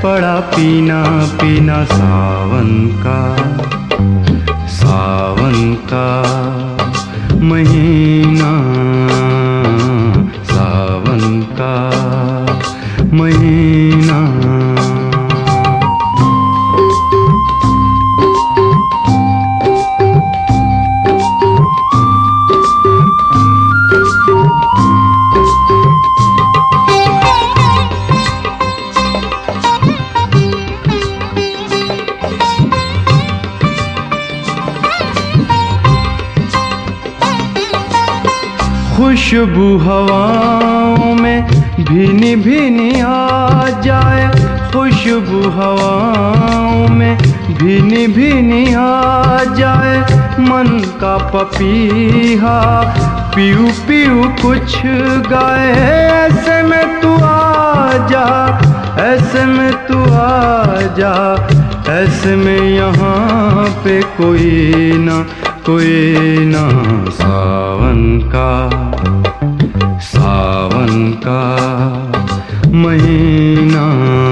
पड़ा पीना पीना सावन का महीना, सावन का महीना। खुशबू हवाओं में भीनी भीनी आ जाए, खुशबू हवाओं में भीनी भीनी आ जाए। मन का पपीहा पीऊ पीऊ कुछ गाए। ऐसे में तू आ जा, ऐसे में तू आ जा, ऐसे में यहाँ पे कोई ना सावन का महीना,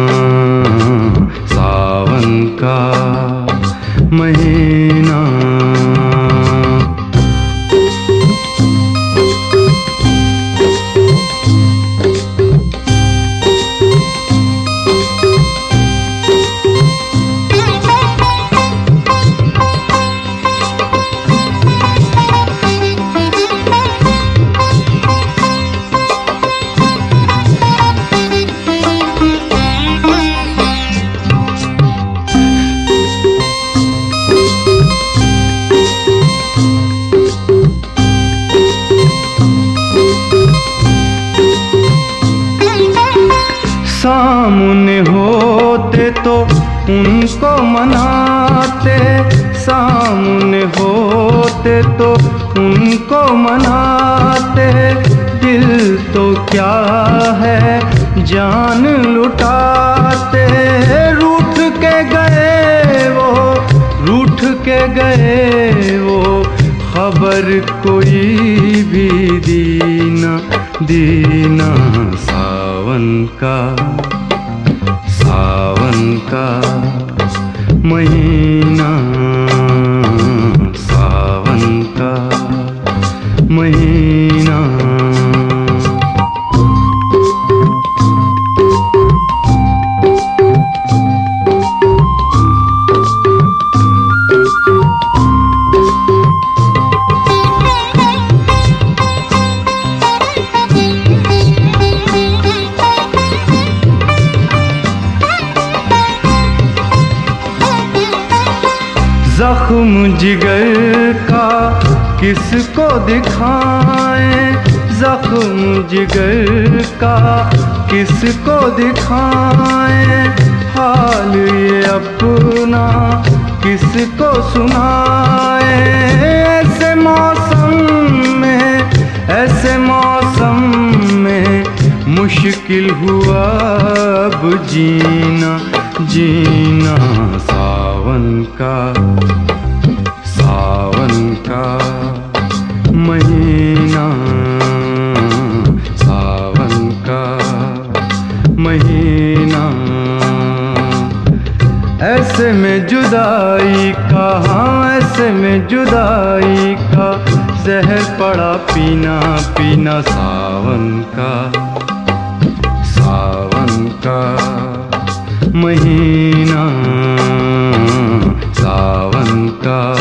सावन का महीना। सामने होते तो उनको मनाते, सामने होते तो उनको मनाते। दिल तो क्या है जान लुटाते। रूठ के गए वो, रूठ के गए वो, खबर कोई भी दीना सावन का महीना, सावन का महीना। जख्म जिगर का किसको दिखाएं, जख्म जिगर का किसको दिखाएं। हाल ये अपना किसको सुनाएं। ऐसे मौसम में मुश्किल हुआ अब जीना सावन का महीना, सावन का महीना। ऐसे में जुदाई का, हाँ ऐसे में जुदाई का जहर पड़ा पीना पीना सावन का महीना, सावन का